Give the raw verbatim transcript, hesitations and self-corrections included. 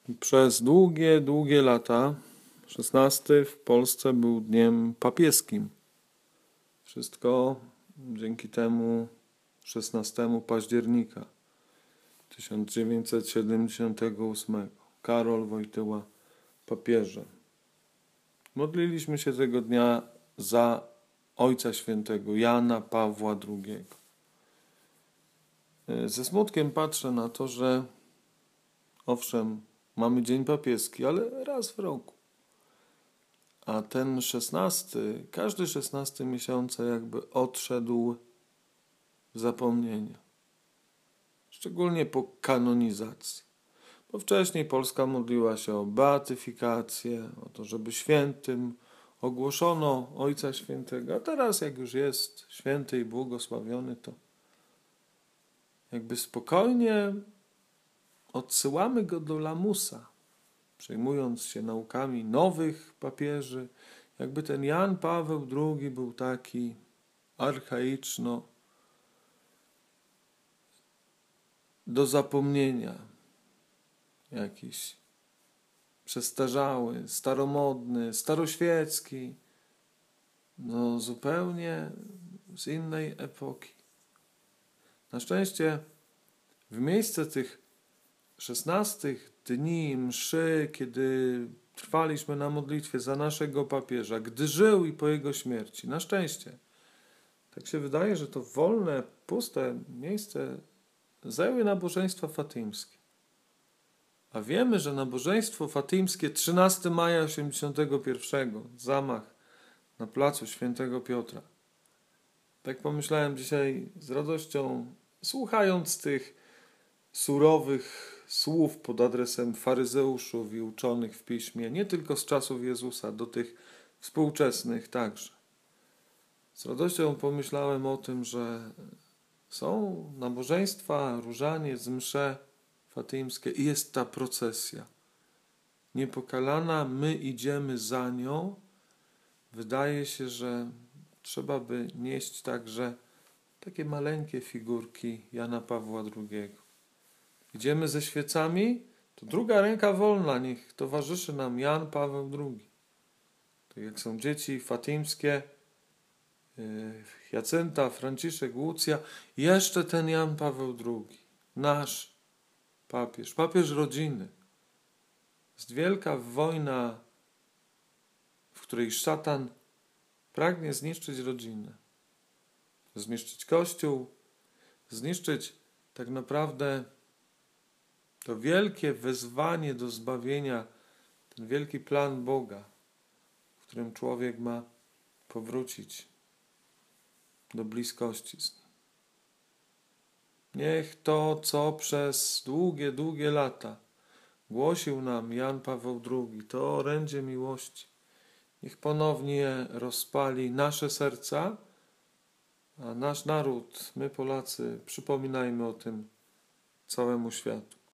Przez długie, długie lata szesnasty w Polsce był dniem papieskim. Wszystko dzięki temu szesnastego października tysiąc dziewięćset siedemdziesiątego ósmego. Karol Wojtyła papieżem. Modliliśmy się tego dnia za Ojca Świętego Jana Pawła drugiego. Ze smutkiem patrzę na to, że owszem, mamy dzień papieski, ale raz w roku. A ten szesnasty, każdy szesnasty miesiąca jakby odszedł w zapomnienie. Szczególnie po kanonizacji. Bo wcześniej Polska modliła się o beatyfikację, o to, żeby świętym ogłoszono Ojca Świętego. A teraz jak już jest święty i błogosławiony, to jakby spokojnie odsyłamy go do lamusa, przejmując się naukami nowych papieży. Jakby ten Jan Paweł drugi był taki archaiczno do zapomnienia, jakiś przestarzały, staromodny, staroświecki, no zupełnie z innej epoki. Na szczęście w miejsce tych szesnastych dni mszy, kiedy trwaliśmy na modlitwie za naszego papieża, gdy żył i po jego śmierci, na szczęście, tak się wydaje, że to wolne, puste miejsce zajęły nabożeństwa fatymskie. A wiemy, że nabożeństwo fatymskie trzynastego maja osiemdziesiątego pierwszego, zamach na placu Świętego Piotra. Tak pomyślałem dzisiaj z radością, słuchając tych surowych słów pod adresem faryzeuszów i uczonych w piśmie, nie tylko z czasów Jezusa, do tych współczesnych także. Z radością pomyślałem o tym, że są nabożeństwa, różaniec, msze fatymskie i jest ta procesja. Niepokalana, my idziemy za nią. Wydaje się, że trzeba by nieść także takie maleńkie figurki Jana Pawła drugiego. Idziemy ze świecami, to druga ręka wolna, niech towarzyszy nam Jan Paweł drugi. Tak jak są dzieci fatymskie, Jacynta, Franciszek, Łucja, jeszcze ten Jan Paweł drugi, nasz papież, papież rodziny. Jest wielka wojna, w której szatan pragnie zniszczyć rodzinę, zniszczyć Kościół, zniszczyć tak naprawdę to wielkie wezwanie do zbawienia, ten wielki plan Boga, w którym człowiek ma powrócić do bliskości z Nim. Niech to, co przez długie, długie lata głosił nam Jan Paweł drugi, to orędzie miłości, niech ponownie rozpali nasze serca, a nasz naród, my Polacy, przypominajmy o tym całemu światu.